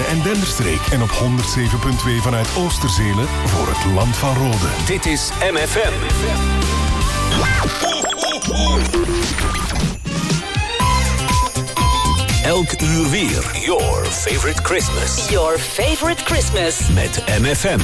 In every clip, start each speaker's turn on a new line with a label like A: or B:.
A: en Denderstreek. En op 107.2 vanuit Oosterzelen voor het land van Rode.
B: Dit is MFM. Elk uur weer. Your favorite Christmas.
C: Your favorite Christmas.
B: Met MFM.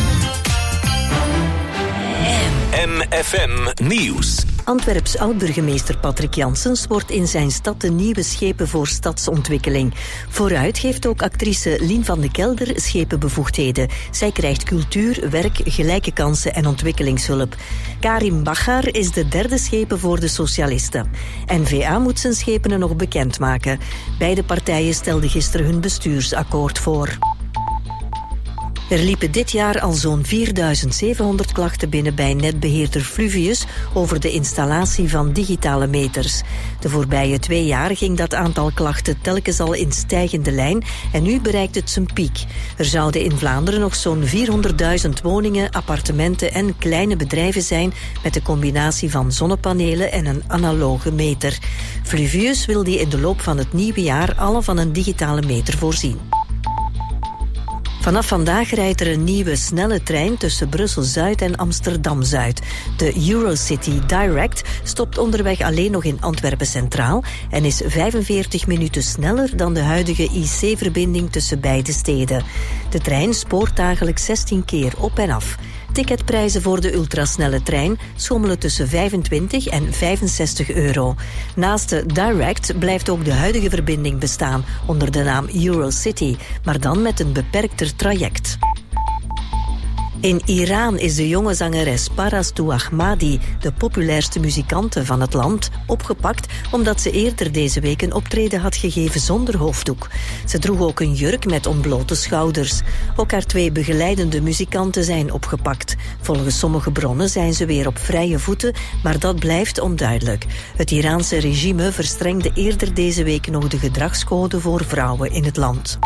B: MFM Nieuws.
D: Antwerps oud-burgemeester Patrick Janssens wordt in zijn stad de nieuwe schepen voor stadsontwikkeling. Vooruit geeft ook actrice Lien van de Kelder schepenbevoegdheden. Zij krijgt cultuur, werk, gelijke kansen en ontwikkelingshulp. Karim Baghar is de derde schepen voor de socialisten. N-VA moet zijn schepenen nog bekendmaken. Beide partijen stelden gisteren hun bestuursakkoord voor. Er liepen dit jaar al zo'n 4700 klachten binnen bij netbeheerder Fluvius over de installatie van digitale meters. De voorbije 2 jaar ging dat aantal klachten telkens al in stijgende lijn en nu bereikt het zijn piek. Er zouden in Vlaanderen nog zo'n 400.000 woningen, appartementen en kleine bedrijven zijn met de combinatie van zonnepanelen en een analoge meter. Fluvius wil die in de loop van het nieuwe jaar alle van een digitale meter voorzien. Vanaf vandaag rijdt er een nieuwe snelle trein tussen Brussel-Zuid en Amsterdam-Zuid. De Eurocity Direct stopt onderweg alleen nog in Antwerpen Centraal en is 45 minuten sneller dan de huidige IC-verbinding tussen beide steden. De trein spoort dagelijks 16 keer op en af. Ticketprijzen voor de ultrasnelle trein schommelen tussen 25 en 65 euro. Naast de Direct blijft ook de huidige verbinding bestaan onder de naam Eurocity, maar dan met een beperkter traject. In Iran is de jonge zangeres Parastu Ahmadi, de populairste muzikante van het land, opgepakt omdat ze eerder deze week een optreden had gegeven zonder hoofddoek. Ze droeg ook een jurk met ontblote schouders. Ook haar 2 begeleidende muzikanten zijn opgepakt. Volgens sommige bronnen zijn ze weer op vrije voeten, maar dat blijft onduidelijk. Het Iraanse regime verstrengde eerder deze week nog de gedragscode voor vrouwen in het land.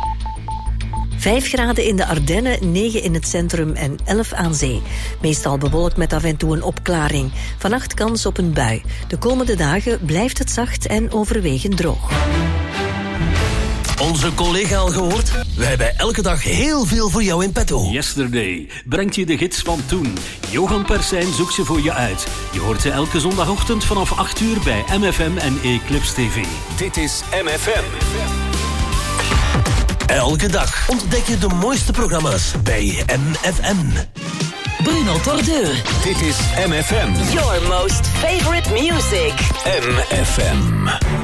D: 5 graden in de Ardennen, 9 in het centrum en 11 aan zee. Meestal bewolkt met af en toe een opklaring. Vannacht kans op een bui. De komende dagen blijft het zacht en overwegend droog.
E: Onze collega al gehoord? We hebben elke dag heel veel voor jou in petto.
F: Yesterday brengt je de gids van toen. Johan Persijn zoekt ze voor je uit. Je hoort ze elke zondagochtend vanaf 8 uur bij MFM en Eclipse TV.
B: Dit is MFM.
E: Elke dag ontdek je de mooiste programma's bij MFM.
C: Bruno Tordeur.
B: Dit is MFM.
C: Your most favorite music.
B: MFM.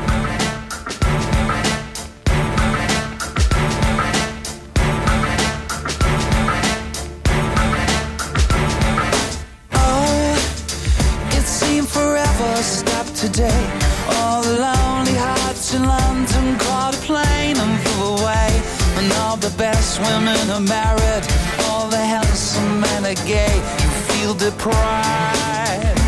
G: Oh, it seemed forever stopped today. All the lonely hearts in London caught a plane and flew away. And all the best women are married, all the handsome men are gay. You feel deprived.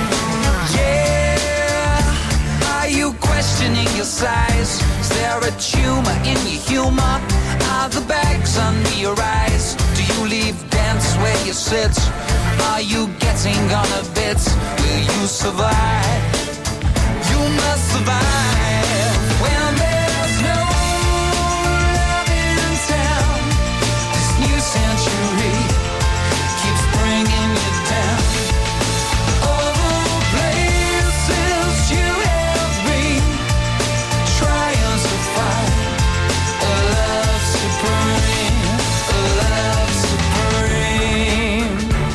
G: Yeah, are you questioning your size? Is there a tumor in your humor? Are the bags under your eyes? Do you leave dance where you sit? Are you getting on a bit? Will you survive? You must survive when there's no love in town. This new century keeps bringing you down. All the places you have been, trying to find a love supreme, a love supreme.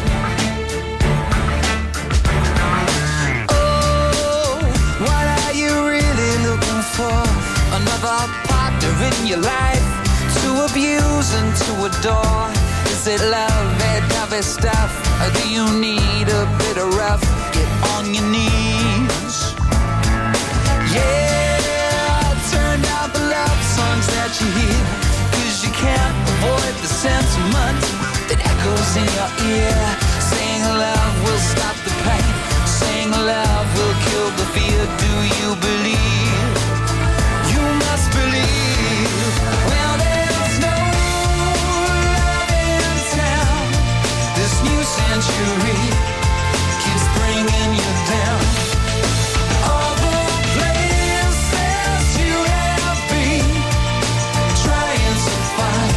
G: Oh, what are you really looking for? Another partner in your life to abuse and to adore? Is it love, that heavy stuff? Or do you need a bit of rough? Get on your knees. Yeah, turn down the love songs that you hear, 'cause you can't avoid the sentiment that echoes in your ear. Saying love will stop the pain, saying love will kill the fear. Do you believe? You must believe. Well, there's no love in town. This new century keeps bringing you down. All the places you have been, trying to find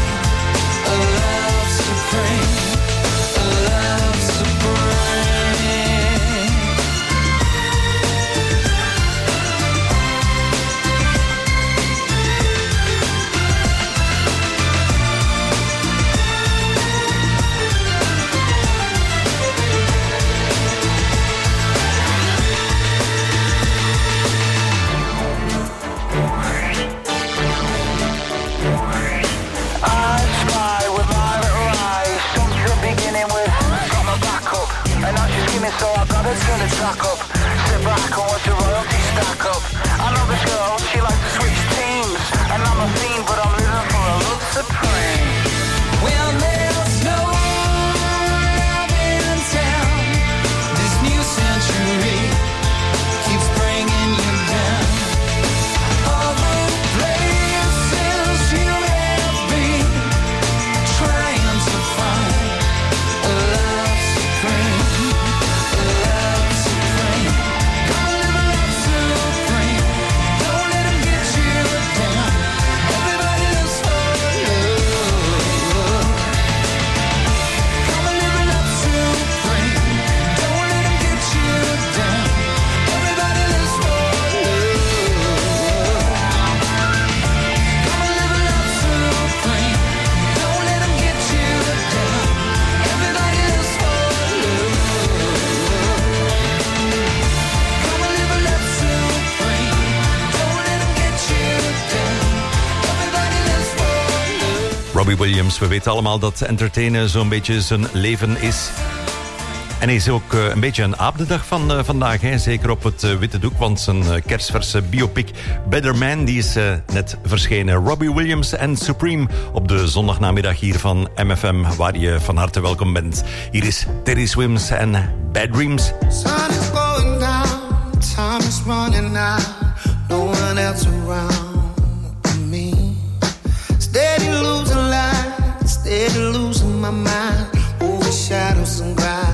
H: Robbie Williams, we weten allemaal dat entertainen zo'n beetje zijn leven is. En hij is ook een beetje een aapdedag van vandaag, hè? Zeker op het witte doek, want zijn kerstverse biopic Better Man die is net verschenen. Robbie Williams en Supreme op de zondagnamiddag hier van MFM, waar je van harte welkom bent. Hier is Teddy Swims en Bad Dreams.
I: Sun is going down, time is running out, no one else around me. Steady losing light, steady losing my mind, over shadows and gravity.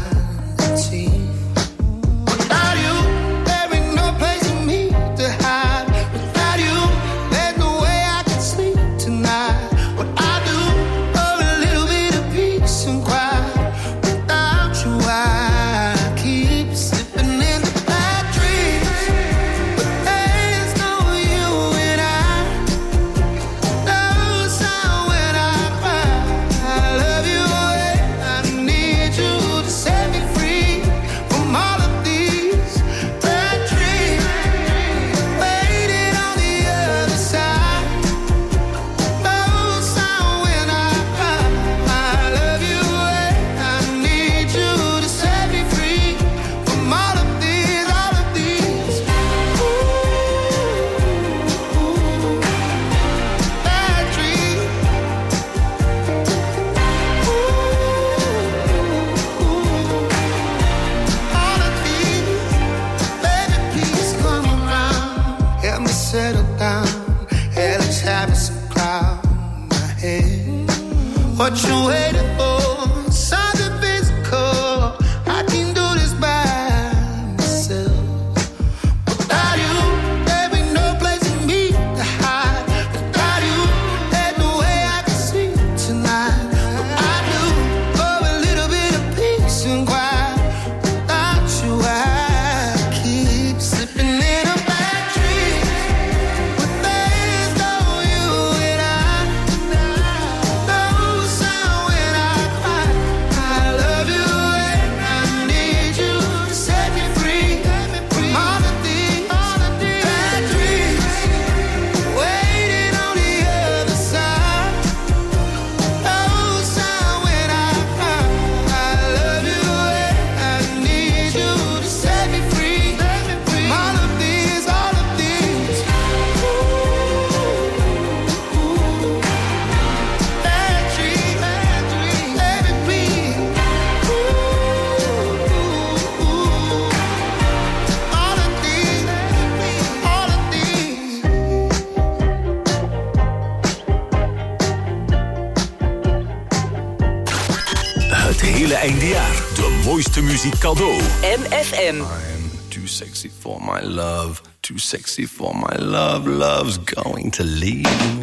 I: Without you, there ain't no place for me to hide. Without you, there's no way I can sleep tonight. What I do for a little bit of peace and quiet. Without you, I keep slipping into bad dreams. But there's no you and I. No sound when I cry. I love you and I need you to set me free from all of these bad dreams. Waiting on the other side. No sound when I cry. I love you and I need you to set me free from all of these, all of these. Bad dreams. All of these. Baby, please come around. Help me settle down. Hell is having some cloud in my head. What you waiting for? Something physical. I can do this by myself. Without you, there ain't no place for me to hide. Without you, there's no way I can sleep tonight. What I do for a little bit of peace and quiet. Without you, I keep slipping into bad dreams. But there's no you and I. No sound when I cry. I love you and I need you to set me free from all of these bad dreams. Waiting on the other side. No sound when I cry. I love you and I need you to set me free from all of these, all of these. Bad dreams, baby, please. All of these, all of these.
B: Het hele eindejaar. De mooiste muziek cadeau.
C: MFM.
E: I'm too sexy for my love, too sexy for my love, love's going to leave me.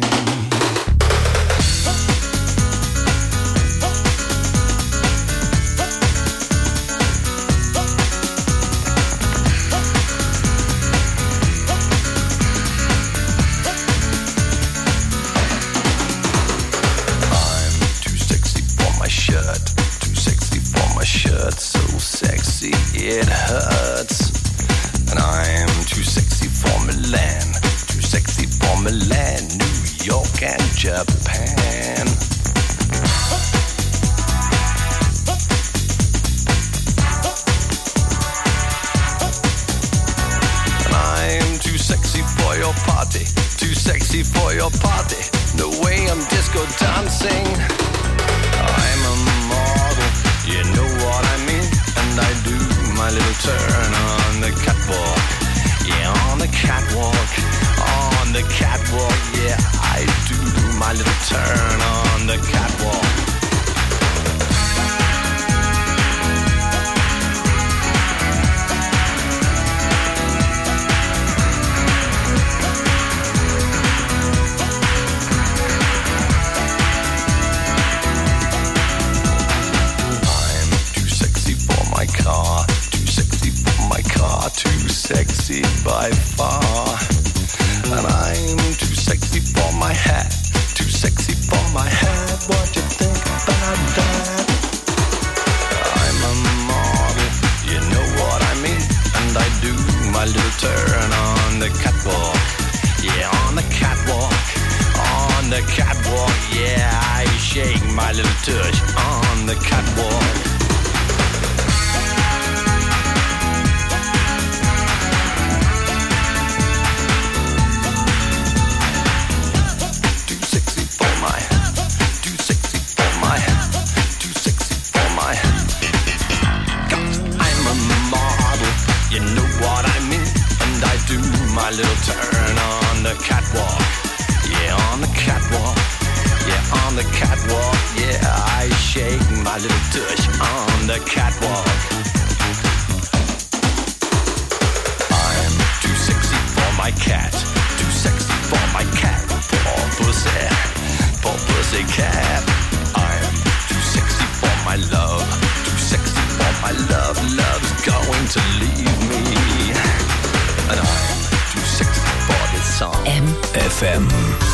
E: I'm too sexy for my shirt, too sexy for my shirt, so sexy it hurts. And I'm too sexy for Milan, too sexy for Milan, New York and Japan. And I'm too sexy for your party, too sexy for your party, the way I'm disco dancing. I'm a model, you know what I mean, and I do my little turn on the catwalk. Yeah, on the catwalk, on the catwalk. Yeah, I do my little turn on the catwalk. I'm too sexy for my car, too sexy for my car, too sexy by far. And I'm too sexy for my hat, too sexy for my hat. What you think about that? I'm a model, you know what I mean, and I do my little turn on the catwalk. Yeah, on the catwalk, on the catwalk. Yeah, I do my little turn on the catwalk. Yeah, on the catwalk. Yeah, on the catwalk. Yeah, I shake my little tush on the catwalk. I'm too sexy for my cat. Too sexy for my cat. Poor pussy cat. I'm too sexy for my love. Too sexy for my love. Love's going to leave me. And I'm too sexy for this song.
B: MFM.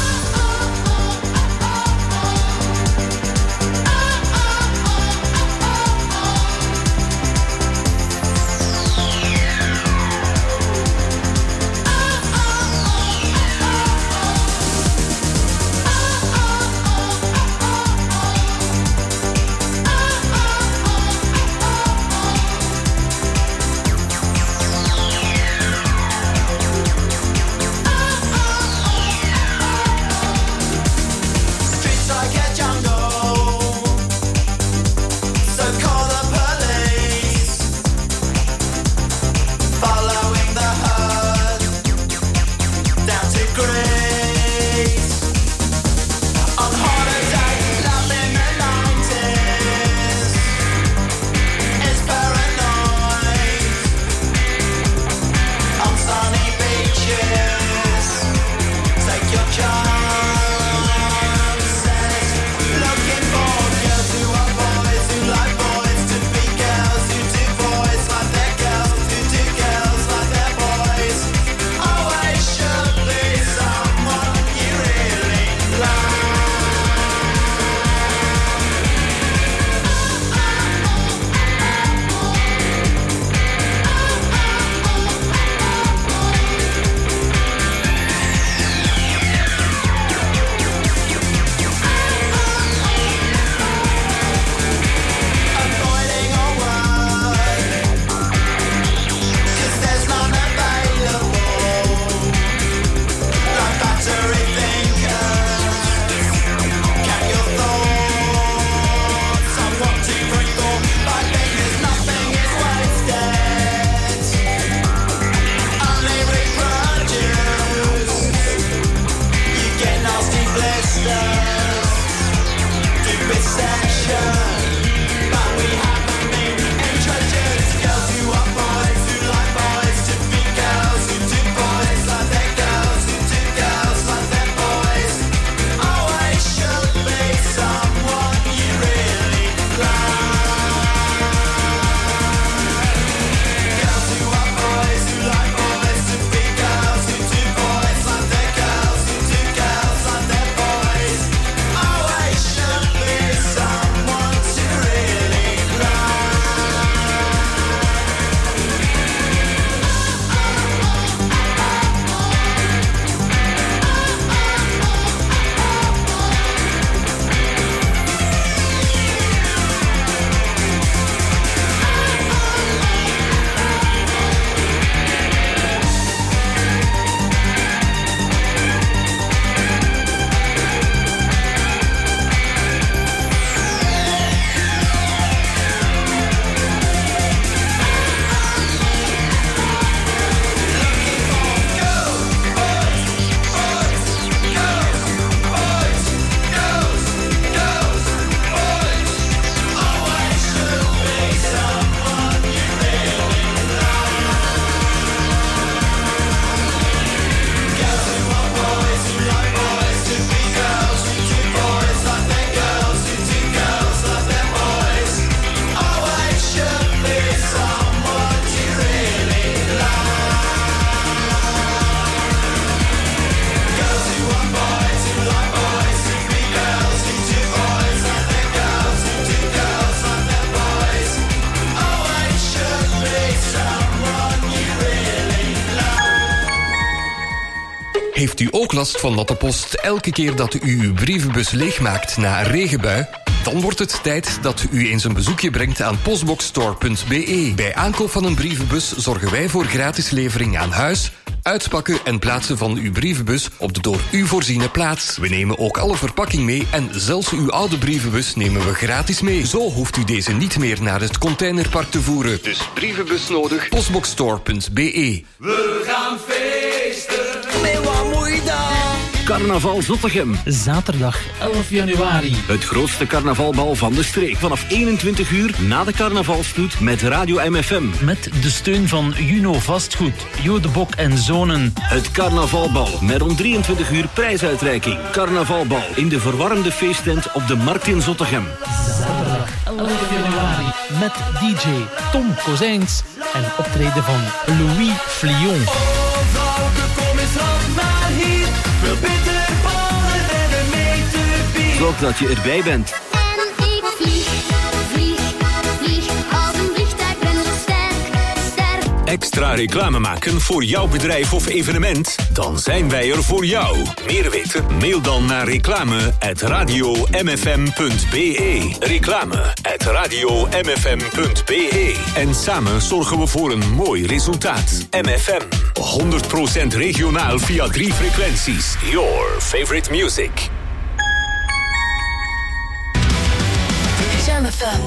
J: Heeft u ook last van natte post elke keer dat u uw brievenbus leegmaakt na een regenbui? Dan wordt het tijd dat u eens een bezoekje brengt aan postboxstore.be. Bij aankoop van een brievenbus zorgen wij voor gratis levering aan huis, uitpakken en plaatsen van uw brievenbus op de door u voorziene plaats. We nemen ook alle verpakking mee en zelfs uw oude brievenbus nemen we gratis mee. Zo hoeft u deze niet meer naar het containerpark te voeren. Dus brievenbus nodig, postboxstore.be.
E: We gaan feesten.
F: Carnaval Zottegem.
K: Zaterdag 11 januari.
F: Het grootste carnavalbal van de streek. Vanaf 21 uur na de carnavalstoet met Radio MFM.
K: Met de steun van Juno Vastgoed, Jodebok en Zonen.
F: Het carnavalbal met om 23 uur prijsuitreiking. Carnavalbal in de verwarmde feesttent op de Markt in Zottegem.
K: Zaterdag 11 januari. Met DJ Tom Kozijns en optreden van Louis Flion.
F: Zorg dat je erbij bent.
L: En ik vlieg als een vliegtuig, ben zo sterk.
B: Extra reclame maken voor jouw bedrijf of evenement? Dan zijn wij er voor jou. Meer weten? Mail dan naar reclame@radiomfm.be. Reclame@radiomfm.be. En samen zorgen we voor een mooi resultaat. MFM. 100% regionaal via 3 frequenties. Your favorite music.
C: Jam FM.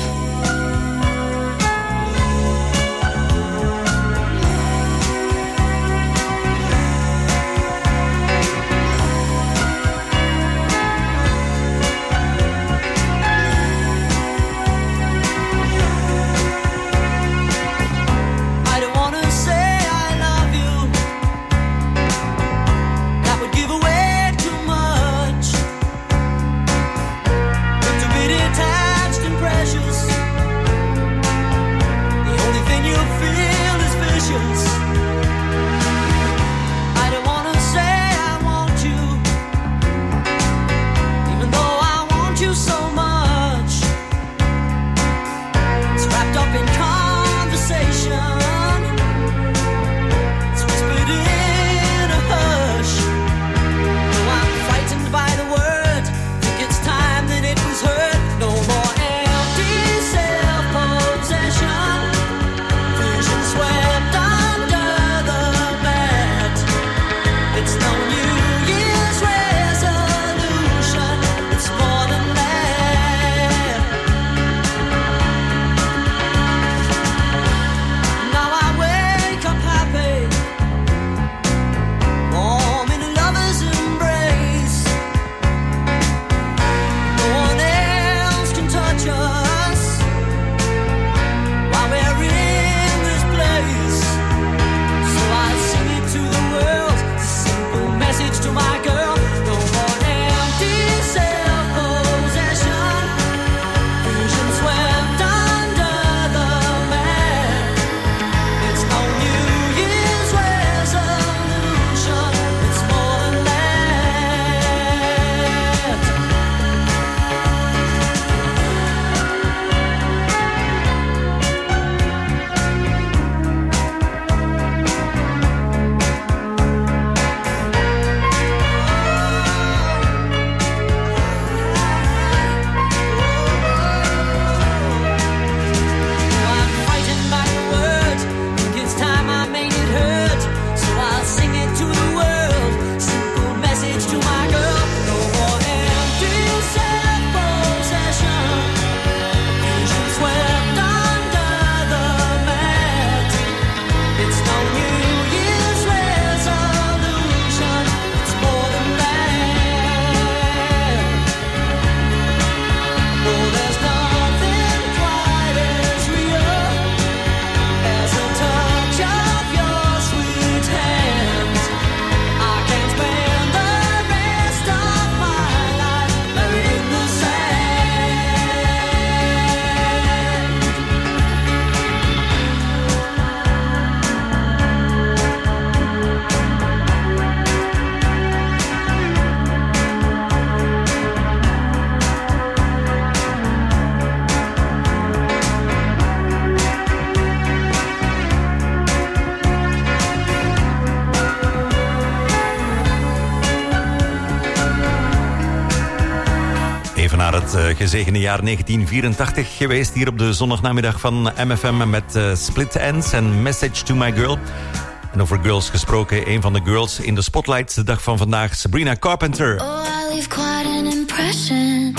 H: Naar het gezegende jaar 1984 geweest hier op de zondagnamiddag van MFM met Split Ends en Message to My Girl. En over girls gesproken, een van de girls in de spotlight de dag van vandaag, Sabrina Carpenter.
L: Oh, I leave quite an impression.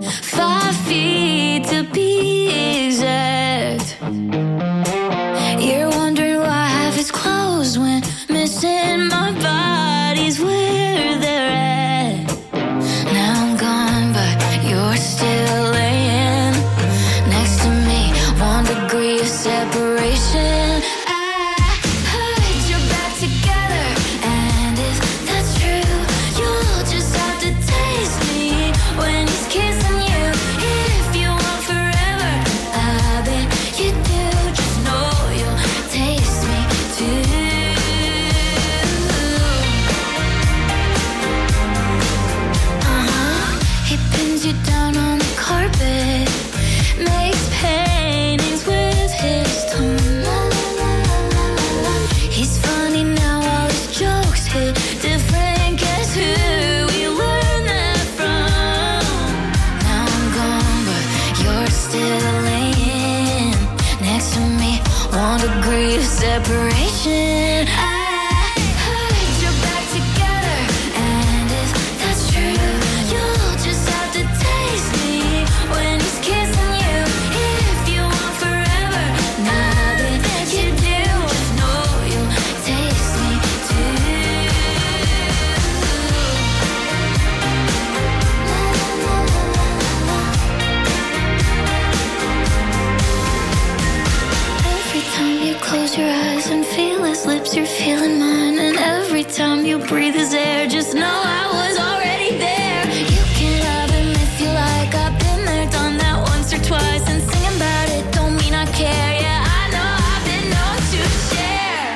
L: 5 feet to be exact. You're wondering why half is closed when missing my body's where they're at. separation. I heard you're back together, and if that's true, you'll just have to taste me when he's kissing you. If you want forever, nothing you do, just know you'll taste me too. Every time you close your eyes and feel his lips, you're feeling mine. And every time you breathe his air, just know I was already there. You can love him if you like. I've been there, done that once or twice. And singing about it don't mean I care. Yeah, I know I've been known to share.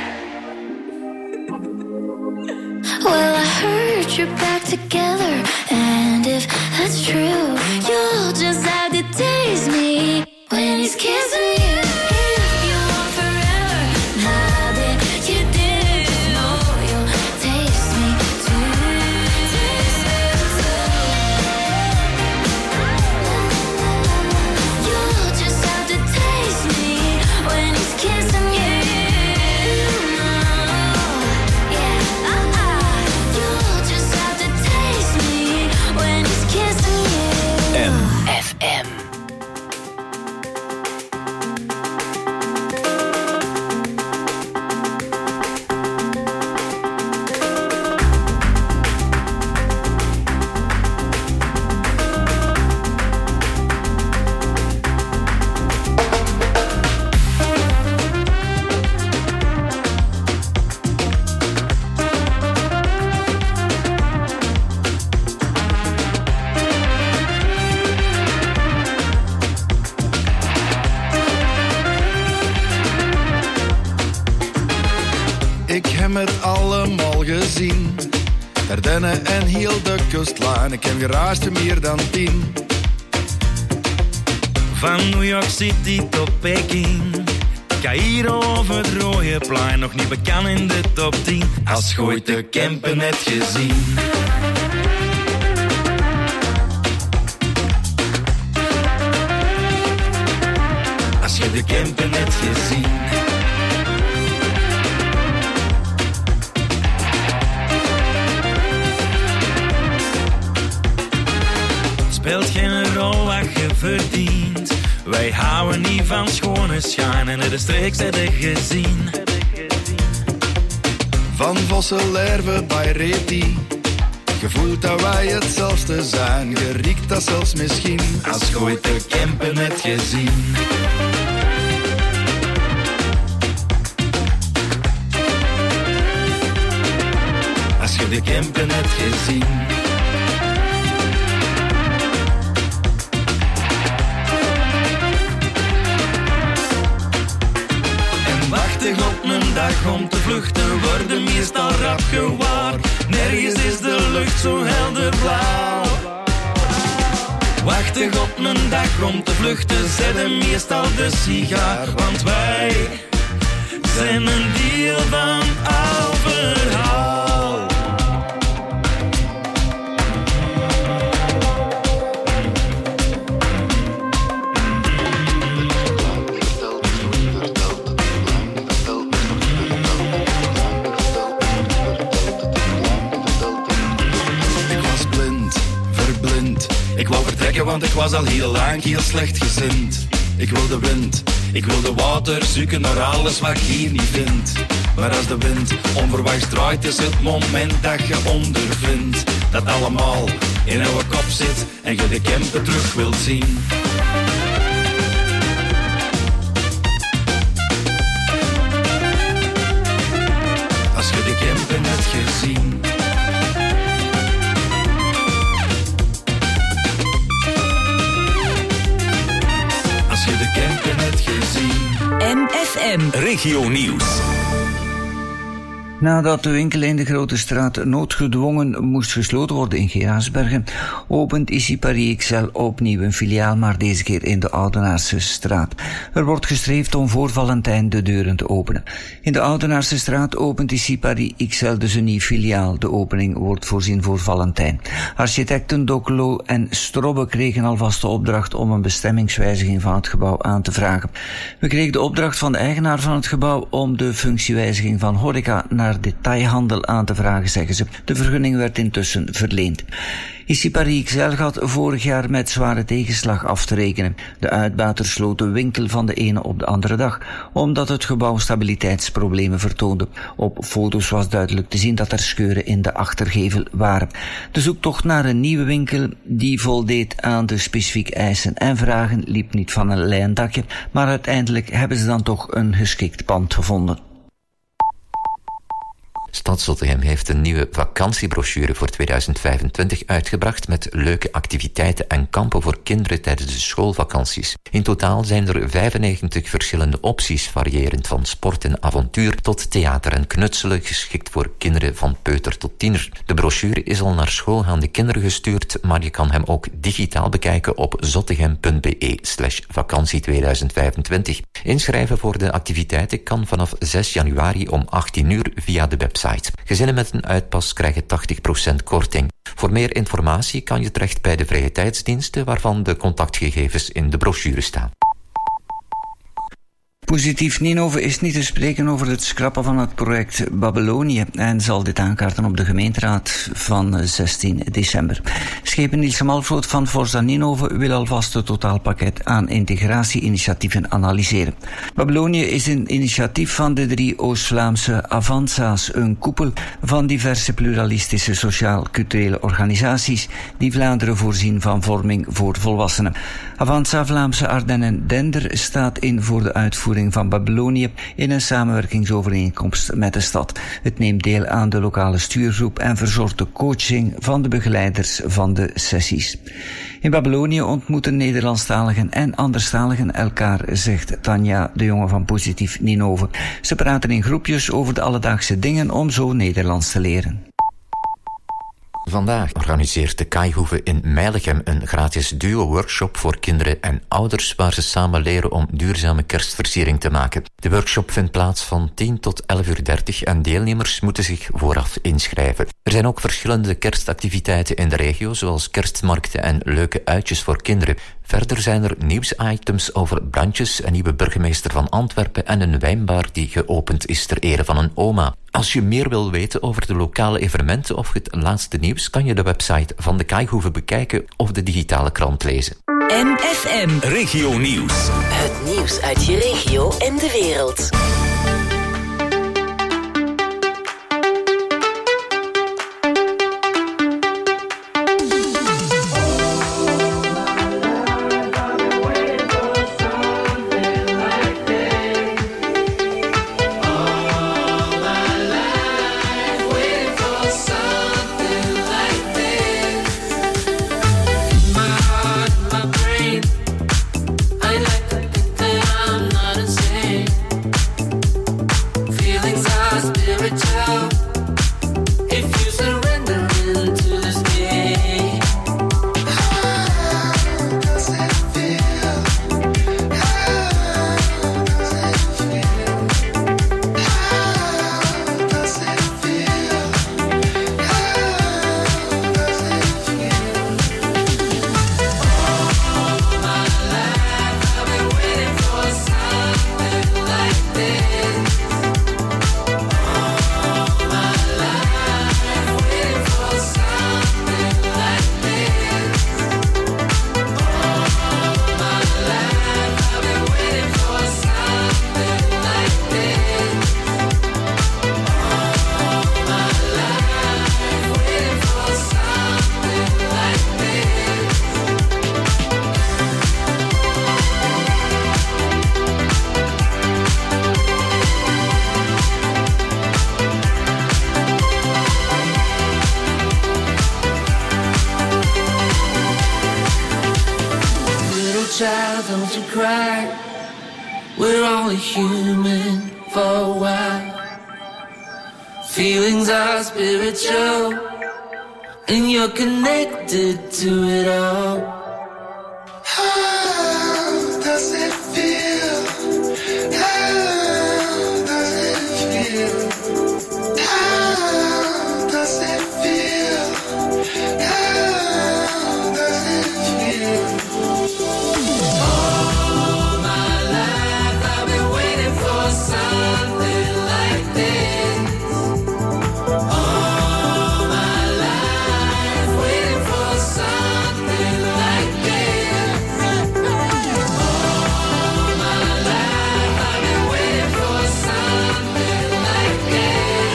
L: Well, I heard you're back together, and if that's true, you'll just have to taste me when he's kissing you. If you want forever, nothing you do, just know you'll taste me too. Taste me too. You'll just have to taste me when he's kissing you. Yeah, you'll just have to taste me when he's kissing you.
B: FM.
M: Ik heb het allemaal gezien. Ardennen en heel de kustlijn. Ik heb gereisd meer dan 10.
N: Van New York City tot Peking. Cairo over het rode plein. Nog niet bekend in de top 10. Als je ooit de Kempen hebt gezien. Als je de Kempen hebt gezien. Speelt geen rol wat je verdient. Wij houden niet van schone schijn. En de streeks hebben gezien.
M: Van Vosselerve bij Reti. Je voelt dat wij hetzelfde zijn. Je riekt dat zelfs misschien.
N: Als je ooit de Kempen hebt gezien. Als je de Kempen hebt gezien. Op een dag om te vluchten worden meestal rap gewaar. Nergens is de lucht zo helder blauw. Wachtig op een dag om te vluchten, zetten meestal de sigaar. Want wij zijn een deel van al verhaal.
M: Ik wou vertrekken, want ik was al heel lang heel slecht gezind. Ik wil de wind, ik wil de water, zoeken naar alles wat ik hier niet vind. Maar als de wind onverwachts draait, is het moment dat je ondervindt dat allemaal in jouw kop zit en je de Kempen terug wilt zien. Als je de Kempen hebt gezien. Als je de Kempen hebt gezien.
B: MFM Regio Nieuws.
O: Nadat de winkel in de Grote Straat noodgedwongen moest gesloten worden in Geraardsbergen, opent Ici Paris XL opnieuw een filiaal, maar deze keer in de Oudenaardse straat. Er wordt gestreefd om voor Valentijn de deuren te openen. In de Oudenaardse straat opent Ici Paris XL dus een nieuw filiaal. De opening wordt voorzien voor Valentijn. Architecten Doclo en Strobbe kregen alvast de opdracht om een bestemmingswijziging van het gebouw aan te vragen. We kregen de opdracht van de eigenaar van het gebouw om de functiewijziging van horeca naar detailhandel aan te vragen, zeggen ze. De vergunning werd intussen verleend. Ici Paris XL gaat vorig jaar met zware tegenslag af te rekenen. De uitbater sloot de winkel van de ene op de andere dag, omdat het gebouw stabiliteitsproblemen vertoonde. Op foto's was duidelijk te zien dat er scheuren in de achtergevel waren. De zoektocht naar een nieuwe winkel die voldeed aan de specifieke eisen en vragen liep niet van een lijn dakje, maar uiteindelijk hebben ze dan toch een geschikt pand gevonden.
P: Stad Zottegem heeft een nieuwe vakantiebrochure voor 2025 uitgebracht met leuke activiteiten en kampen voor kinderen tijdens de schoolvakanties. In totaal zijn er 95 verschillende opties, variërend van sport en avontuur tot theater en knutselen, geschikt voor kinderen van peuter tot tiener. De brochure is al naar schoolgaande kinderen gestuurd, maar je kan hem ook digitaal bekijken op zottegem.be/vakantie 2025. Inschrijven voor de activiteiten kan vanaf 6 januari om 18 uur via de website. Gezinnen met een uitpas krijgen 80% korting. Voor meer informatie kan je terecht bij de vrije tijdsdiensten, waarvan de contactgegevens in de brochure staan.
O: Positief Ninove is niet te spreken over het schrappen van het project Babylonië en zal dit aankaarten op de gemeenteraad van 16 december. Schepen Niels Malvroot van Forza Ninove wil alvast het totaalpakket aan integratie-initiatieven analyseren. Babylonië is een initiatief van de 3 Oost-Vlaamse Avanza's, een koepel van diverse pluralistische sociaal-culturele organisaties die Vlaanderen voorzien van vorming voor volwassenen. Avanza Vlaamse Ardennen Dender staat in voor de uitvoering van Babylonië in een samenwerkingsovereenkomst met de stad. Het neemt deel aan de lokale stuurgroep en verzorgt de coaching van de begeleiders van de sessies. In Babylonië ontmoeten Nederlandstaligen en anderstaligen elkaar, zegt Tanja de Jonge van Positief Ninove. Ze praten in groepjes over de alledaagse dingen om zo Nederlands te leren.
P: Vandaag organiseert de Kaaihoeve in Meilichem een gratis duo-workshop voor kinderen en ouders waar ze samen leren om duurzame kerstversiering te maken. De workshop vindt plaats van 10 tot 11:30 en deelnemers moeten zich vooraf inschrijven. Er zijn ook verschillende kerstactiviteiten in de regio, zoals kerstmarkten en leuke uitjes voor kinderen. Verder zijn er nieuwsitems over brandjes, een nieuwe burgemeester van Antwerpen en een wijnbar die geopend is ter ere van een oma. Als je meer wil weten over de lokale evenementen of het laatste nieuws, kan je de website van de Kaaihoeve bekijken of de digitale krant lezen.
C: MFM
B: Regio Nieuws.
C: Het nieuws uit je regio en de wereld.
Q: child, don't you cry. We're only human for a while. Feelings are spiritual, and you're connected to it all.
I: How does it feel? How does it feel? How does it feel? How does it feel?
Q: All my life I've been waiting for something like this. All my life waiting for something like this. All my life I've been waiting for something like this.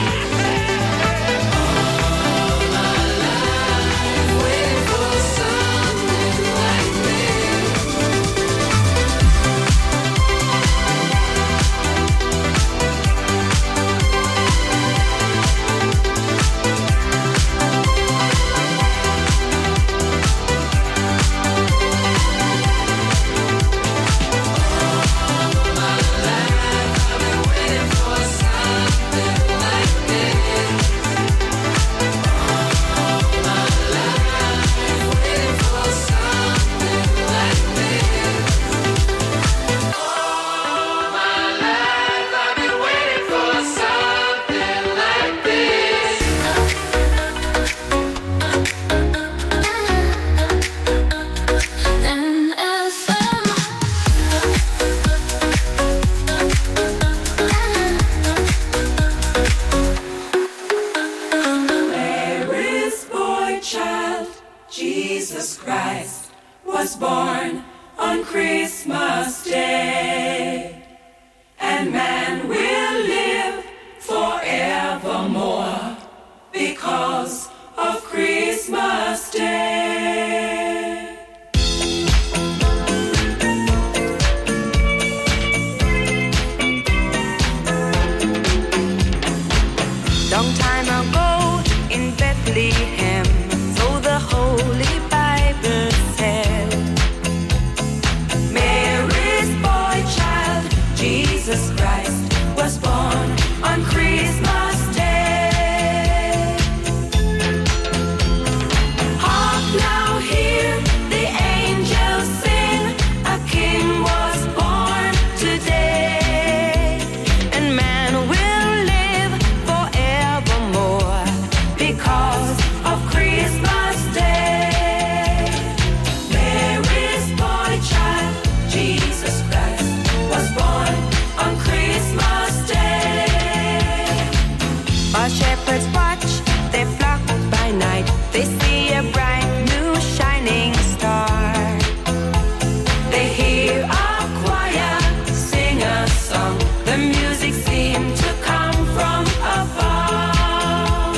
Q: All my life waiting for something like this. Mary's boy child, Jesus Christ, was born on Christmas Day. And man will live forevermore because of Christmas Day.
R: Long time ago in Bethlehem, so the Holy Bible said, Mary's boy child, Jesus Christ, was born on Christmas Day. Hark now, hear the angels sing, a king was born today, and man will live forevermore because of Christmas Day. Mary's boy child, Jesus Christ, was born on Christmas Day. While shepherds watch their flock by night, they see a bright new shining star. They hear a choir sing a song, the music seemed to come from afar.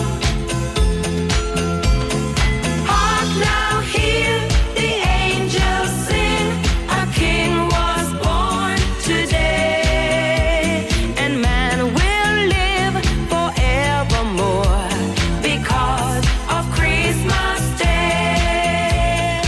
R: Hark now, hear the angels sing, a king was born today, and man will live forevermore because of Christmas Day.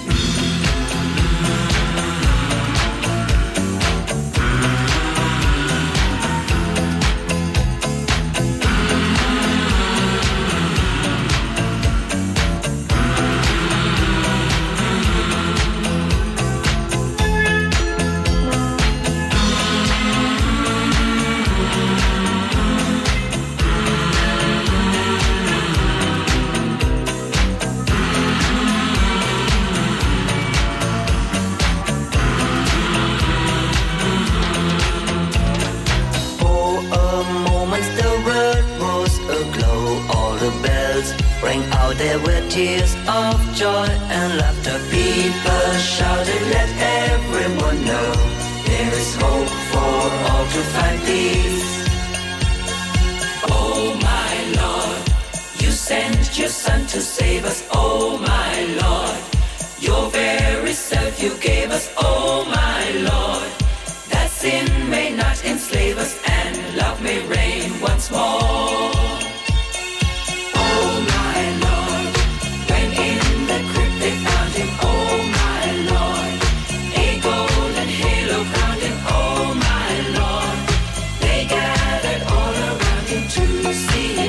Q: For a moment the world was aglow, all the bells rang out, there were tears of joy and laughter. People shouted, let everyone know there is hope for all to find peace. Oh my Lord, you sent your Son to save us. Oh my Lord, your very self you gave us. Oh my Lord, that sin may not enslave us and love may reign once more. Oh my Lord, when in the crypt they found him. Oh my Lord, a golden halo crowned him. Oh my Lord, they gathered all around him to see him.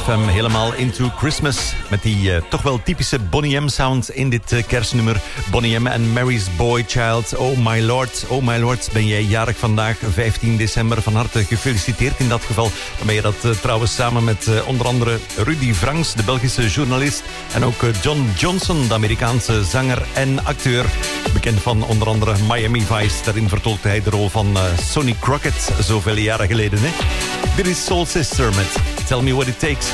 H: FM helemaal into Christmas. Met die toch wel typische Boney M sound in dit kerstnummer. Boney M en Mary's Boy Child. Oh my lord, ben jij jarig vandaag, 15 december. Van harte gefeliciteerd in dat geval. Dan ben je dat trouwens samen met onder andere Rudy Franks, de Belgische journalist. En ook John Johnson, de Amerikaanse zanger en acteur. Bekend van onder andere Miami Vice. Daarin vertolkte hij de rol van Sonny Crockett, zoveel jaren geleden. Hè? Dit is Soul Sister met Tell Me What It Takes.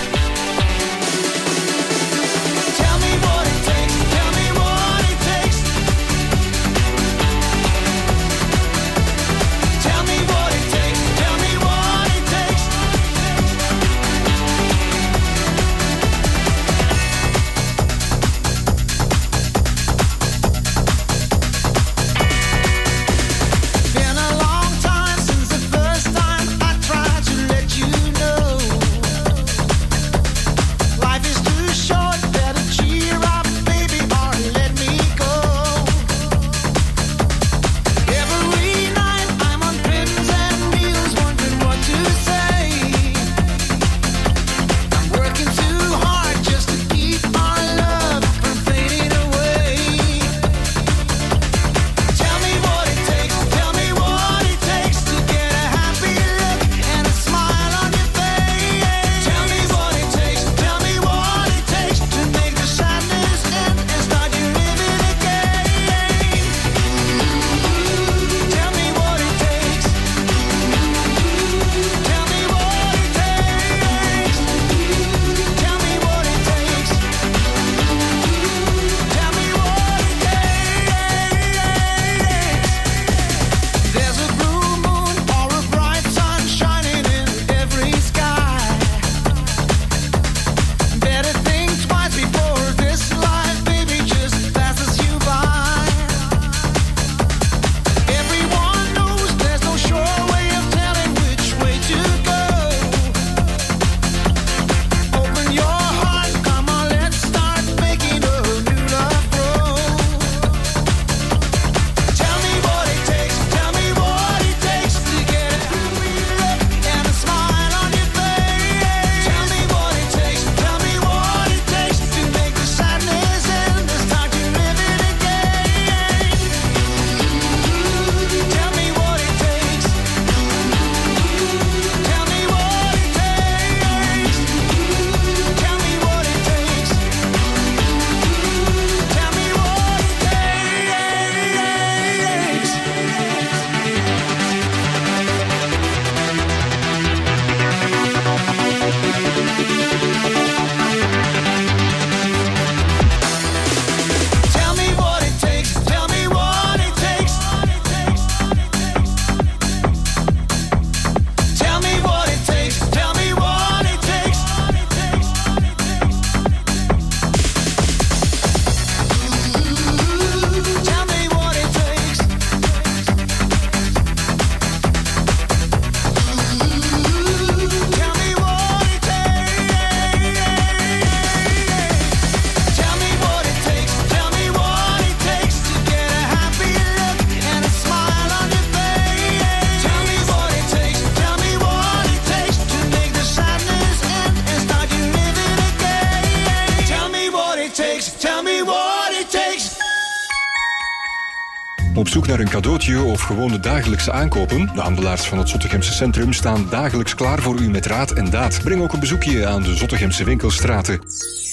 S: Op zoek naar een cadeautje of gewoon de dagelijkse aankopen? De handelaars van het Zottegemse centrum staan dagelijks klaar voor u met raad en daad. Breng ook een bezoekje aan de Zottegemse winkelstraten.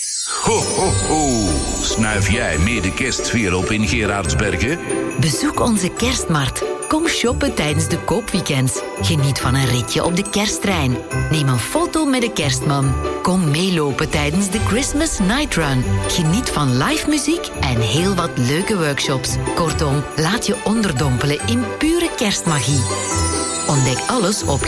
T: Ho, ho, ho. Snuif jij mee de kerstsfeer op in Gerardsbergen?
U: Bezoek onze kerstmarkt. Kom shoppen tijdens de koopweekends. Geniet van een ritje op de kersttrein. Neem een foto met de kerstman. Kom meelopen tijdens de Christmas Night Run. Geniet van live muziek en heel wat leuke workshops. Kortom, laat je onderdompelen in pure kerstmagie. Ontdek alles op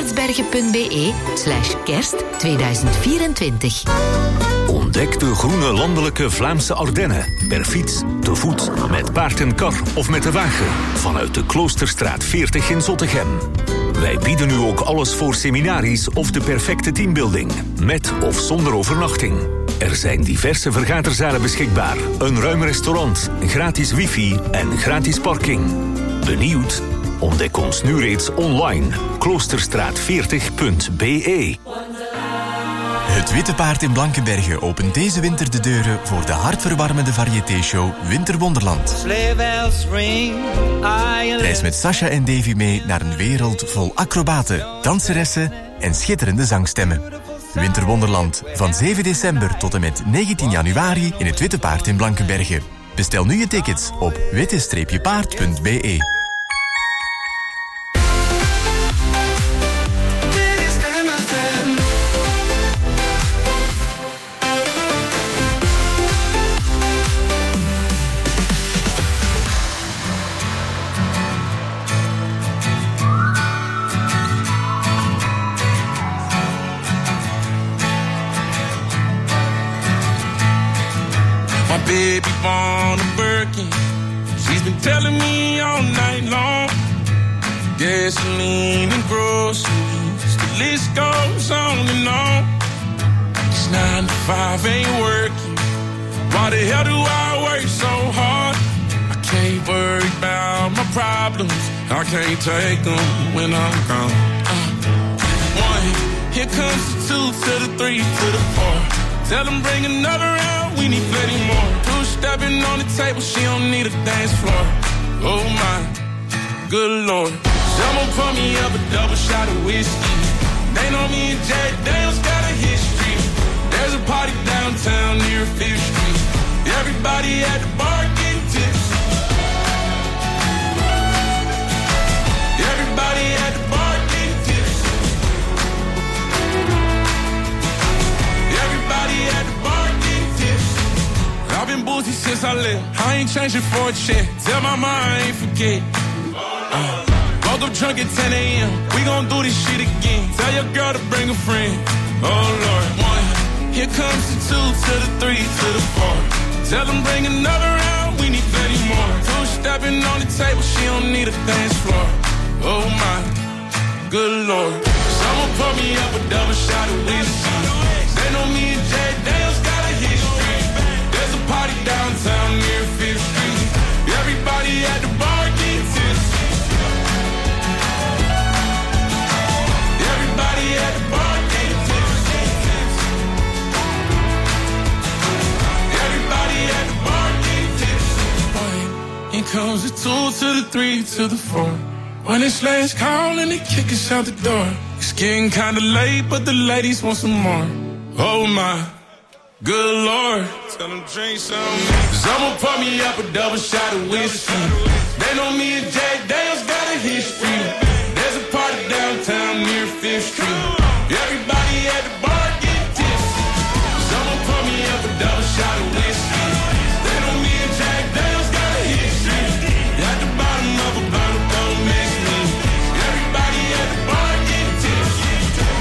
U: gerardsbergen.be/kerst 2024.
B: Ontdek de groene landelijke Vlaamse Ardennen. Per fiets, te voet, met paard en kar of met de wagen. Vanuit de Kloosterstraat 40 in Zottegem. Wij bieden u ook alles voor seminaries of de perfecte teambuilding. Met of zonder overnachting. Er zijn diverse vergaderzalen beschikbaar. Een ruim restaurant, gratis wifi en gratis parking. Benieuwd? Ontdek ons nu reeds online. Kloosterstraat40.be.
A: Het Witte Paard in Blankenberge opent deze winter de deuren voor de hartverwarmende variété-show Winterwonderland. Reis met Sasha en Davy mee naar een wereld vol acrobaten, danseressen en schitterende zangstemmen. Winterwonderland van 7 december tot en met 19 januari in het Witte Paard in Blankenberge. Bestel nu je tickets op witte-paard.be.
V: Baby born a Birkin. She's been telling me all night long. Gasoline and groceries, the list goes on and on. It's 9 to 5, ain't working. Why the hell do I work so hard? I can't worry about my problems. I can't take them when I'm gone. 1, here comes the 2 to the 3 to the 4. Tell them bring another round, we need plenty more. 2 stepping on the table, she don't need a dance floor. Oh my, good Lord. Someone pour me up a double shot of whiskey. They know me and Jack Daniels got a history. There's a party downtown near 5th Street. Everybody at the bar getting tipsy. Everybody at the bar getting tipsy. Everybody at the bar getting tipsy. I've been boozy since I left. I ain't changing for a check. Tell my mom I ain't forget. Woke up drunk at 10 a.m. We gon' do this shit again. Tell your girl to bring a friend. Oh Lord. 1, here comes the 2 to the 3 to the 4. Tell them bring another round, we need plenty more. 2 stepping on the table, she don't need a dance floor. Oh my, good Lord. Someone pour me up a double shot of whiskey. They know me and Jack Daniels got a history. There's a party downtown near 5th Street. Everybody at the bar getting tipsy. Everybody at the bar getting tipsy. Everybody at the bar getting tipsy. In comes the 2 to the 3 to the 4. When it's last call and they kick us out the door. It's getting kinda late, but the ladies want some more. Oh my, good Lord. Tell them drink some. Someone pour me up a double shot of whiskey. They know me and Jack Daniels got a history. There's a party downtown near 5th Street. Everybody at the bar getting tipsy. Someone pour me up a double shot of whiskey. They know me and Jack Daniels got a history. At the bottom of a bottle, don't mix me. Everybody at the bar getting tipsy.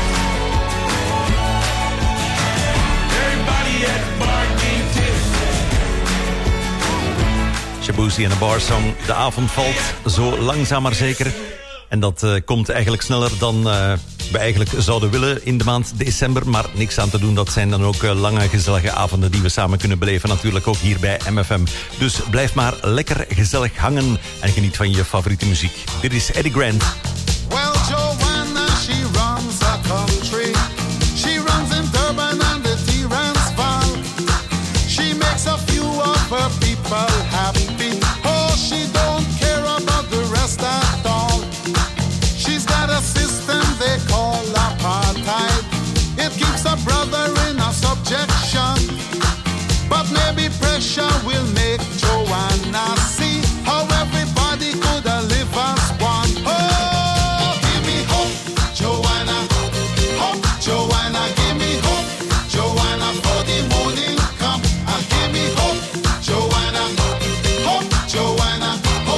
V: Everybody at the bar getting tipsy.
H: Shabuzi en de Bar Song. De avond valt zo langzaam maar zeker. En dat komt eigenlijk sneller dan we eigenlijk zouden willen in de maand december. Maar niks aan te doen, dat zijn dan ook lange gezellige avonden die we samen kunnen beleven. Natuurlijk ook hier bij MFM. Dus blijf maar lekker gezellig hangen en geniet van je favoriete muziek. Dit is Eddie Grant.
I: Well, Joanna, she runs a country. She runs in Durban and the Transvaal. She makes a few of her people happy. Oh, she don't care about the rest at all. She's got a system they call apartheid. It keeps a brother in a subjection. But maybe pressure will make Joanna see how everybody could live as one. Oh, give me hope, Joanna. Hope, Joanna, give me hope, Joanna, for the morning come. Give me hope, Joanna. Hope, Joanna.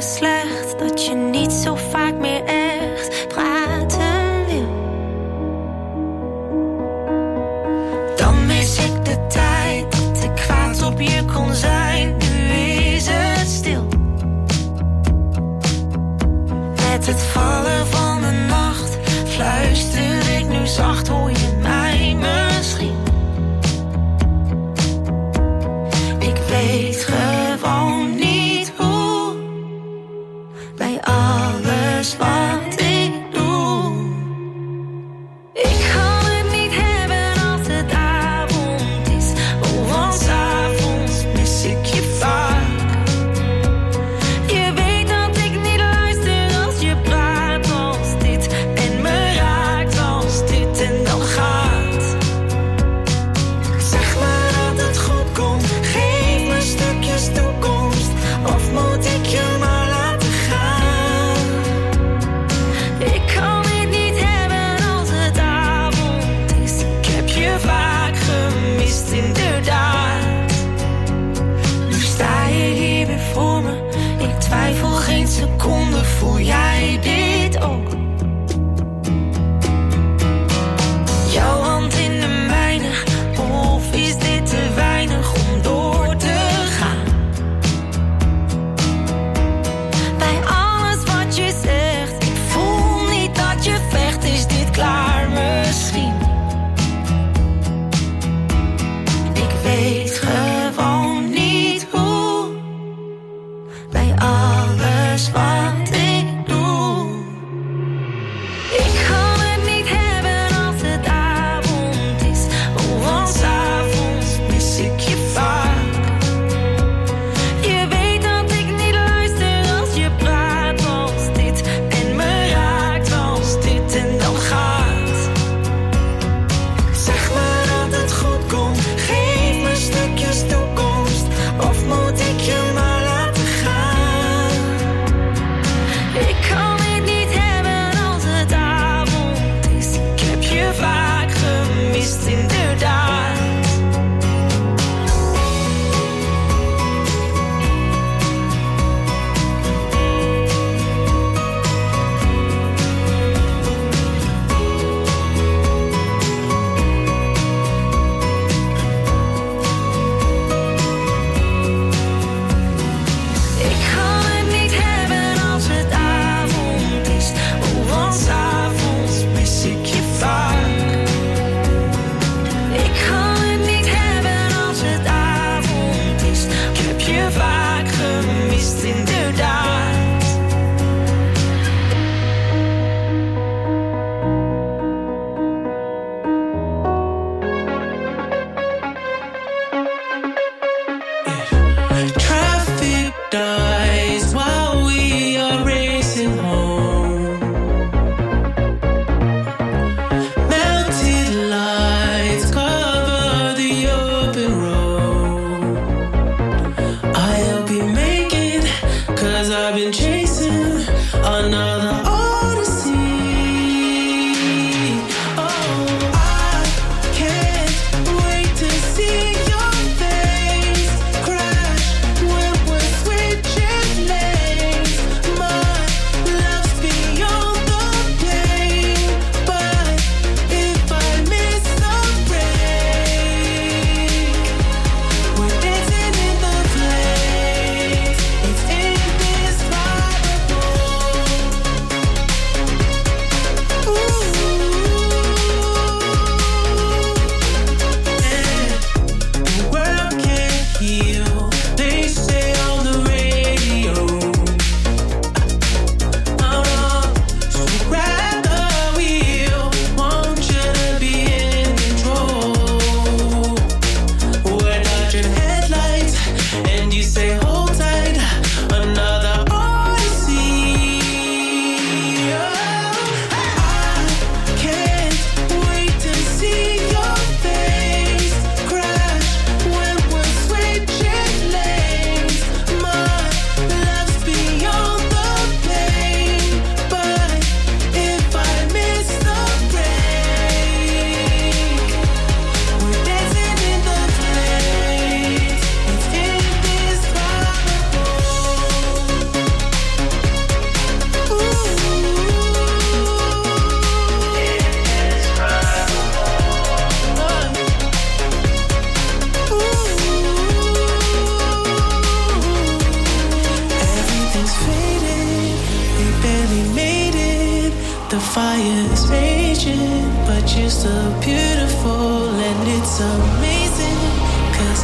L: slecht dat je niet zo vaak meer echt praten wil. Dan mis ik de tijd dat ik kwaad op je kon zijn. Nu is het stil. Met het vallen van de nacht fluister ik nu zacht, hoor je mij misschien? Ik weet gewoon niet hoe. Bij alles wat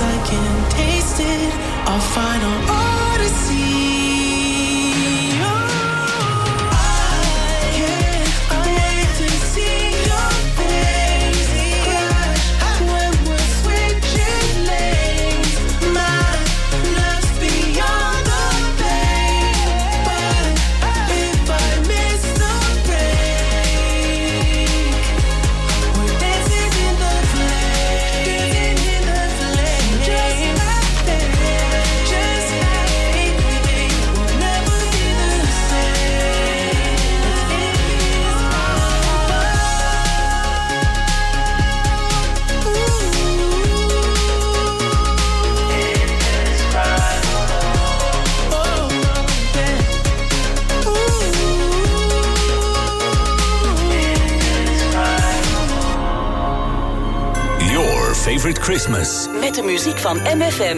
R: I can taste it. Our final odyssey.
B: Favorite Christmas.
C: Met de muziek van MFM.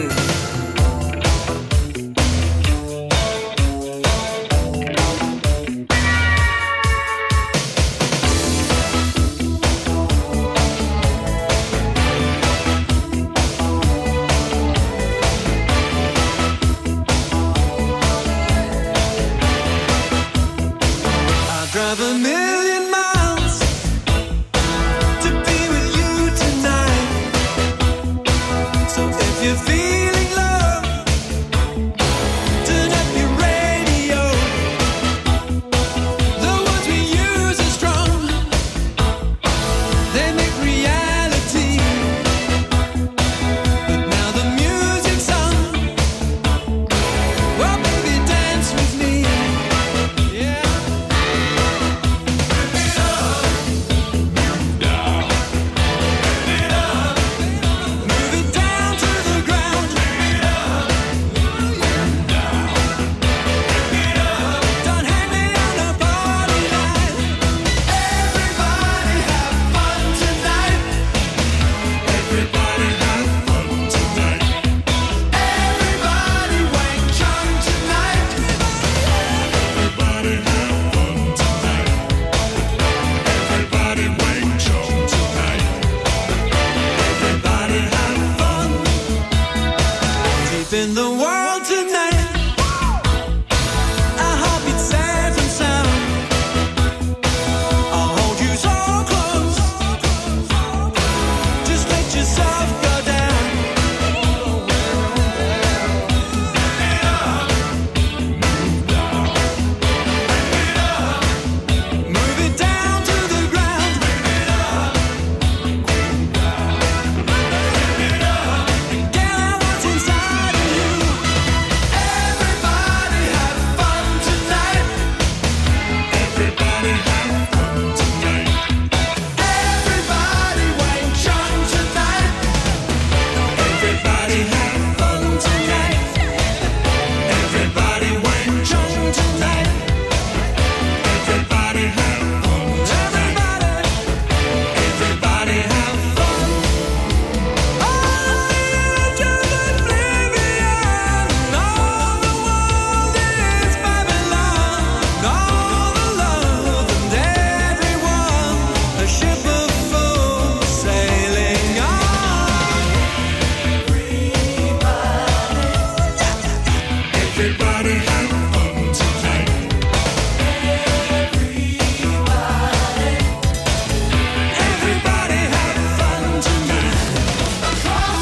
R: In the